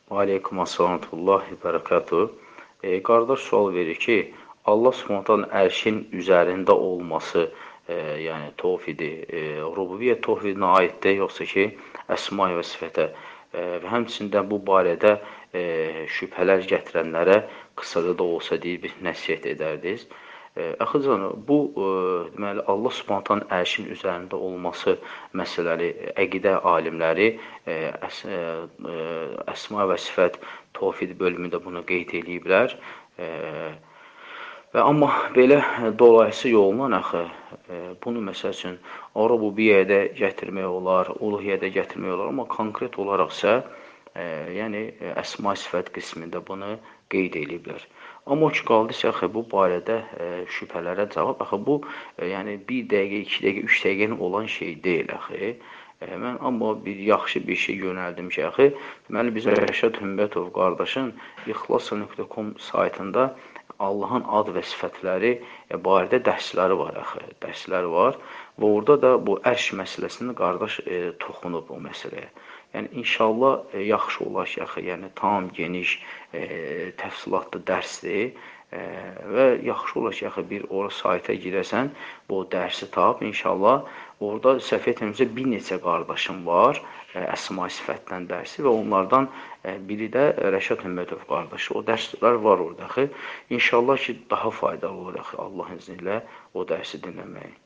Aleykum assalamatullahi bərəkatuhu. Qardaş sual verir ki, Allah Subhanahu ərşin üzərində olması, yəni tövhidi, rububiyyə tövhidinə aiddir, yoxsa ki, əsma və sifətə və həmçində bu barədə şübhələr gətirənlərə qısaca da olsa deyib bir nəsihət edərdiniz. Axı canım, bu deməli Allah Subhanahu ərşin üzərində olması məsələləri əqidə alimləri əsma və sifət tövhid bölümündə bunu qeyd eləyiblər. Və amma belə dolayısı yolla axı bunu məsəl üçün rububiyyədə gətirmək olar, uluhiyyədə gətirmək olar, amma konkret olaraqsa yəni əsma sifət qismində bunu qeyd eləyiblər. Amma o ki qaldısa axı bu barədə şübhələrə cavab axı bu yəni 1 dəqiqə, 2 dəqiqə, 3 dəqiqənin olan şey deyil axı. Mən amma bir yaxşı bir şey yönəldim ki, axı deməli biz Rəşad Hümbətov qardaşın ixlas.com saytında Allahın ad və sifətləri barədə dərsləri var axı, dərslər var və orada da bu ərş məsələsini qardaş toxunub o məsələyə. Yəni inşallah yaxşı olar ki, axı, yəni tam geniş təfsilatlı dərsdir və yaxşı olar ki, axı bir ora sayta girəsən, bu dərsi tap, inşallah orada səhv etmirəmsə bir neçə qardaşım var, əsma sifətdən dərsi və onlardan biri də Rəşad Hümbətov qardaşı. O dərslər var orada axı. İnşallah ki, daha faydalı olur axı, Allah izni ilə o dərsi dinləmək.